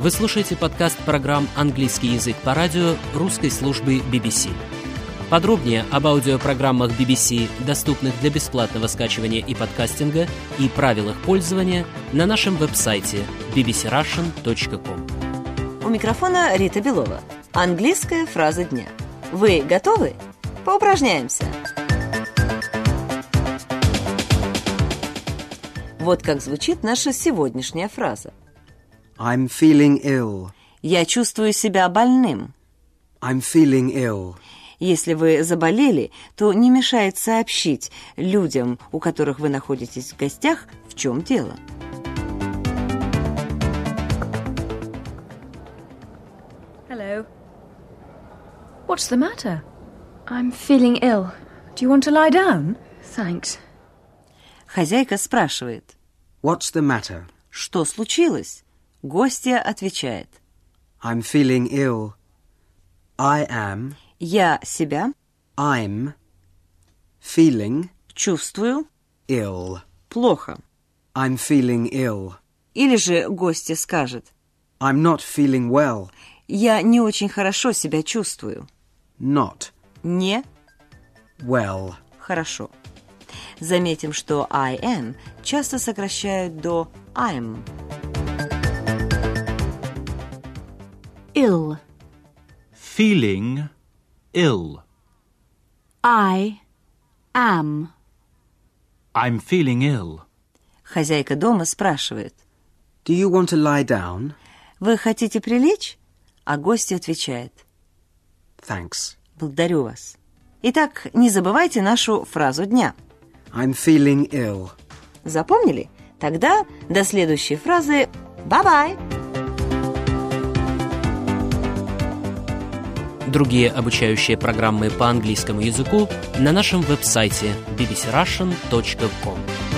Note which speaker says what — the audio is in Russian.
Speaker 1: Вы слушаете подкаст программ «Английский язык по радио» русской службы BBC. Подробнее об аудиопрограммах BBC, доступных для бесплатного скачивания и подкастинга, и правилах пользования на нашем веб-сайте bbcrussian.com.
Speaker 2: У микрофона Рита Белова. Английская фраза дня. Вы готовы? Поупражняемся. Вот как звучит наша сегодняшняя фраза.
Speaker 3: I'm feeling ill.
Speaker 2: Я чувствую себя больным.
Speaker 3: I'm feeling ill.
Speaker 2: Если вы заболели, то не мешает сообщить людям, у которых вы находитесь в гостях, в чем дело.
Speaker 4: Hello. What's the matter? I'm feeling ill. Do you want to lie down? Thanks.
Speaker 2: Хозяйка спрашивает.
Speaker 3: What's the matter?
Speaker 2: Что случилось? Гостья отвечает.
Speaker 3: I'm feeling ill. I am.
Speaker 2: Я себя.
Speaker 3: I'm. Feeling.
Speaker 2: Чувствую.
Speaker 3: Ill.
Speaker 2: Плохо.
Speaker 3: I'm feeling ill.
Speaker 2: Или же гостья скажет.
Speaker 3: I'm not feeling well.
Speaker 2: Я не очень хорошо себя чувствую.
Speaker 3: Not.
Speaker 2: Не
Speaker 3: Well.
Speaker 2: хорошо. Заметим, что I am часто сокращают до I'm.
Speaker 5: Ill.
Speaker 6: Feeling ill.
Speaker 5: I am.
Speaker 6: I'm feeling ill.
Speaker 2: Хозяйка дома спрашивает.
Speaker 3: Do you want to lie down?
Speaker 2: Вы хотите прилечь? А гость отвечает.
Speaker 3: Thanks.
Speaker 2: Благодарю вас. Итак, не забывайте нашу фразу дня.
Speaker 3: I'm feeling ill.
Speaker 2: Запомнили? Тогда до следующей фразы. Bye-bye!
Speaker 1: Другие обучающие программы по английскому языку на нашем веб-сайте bbcrussian.com.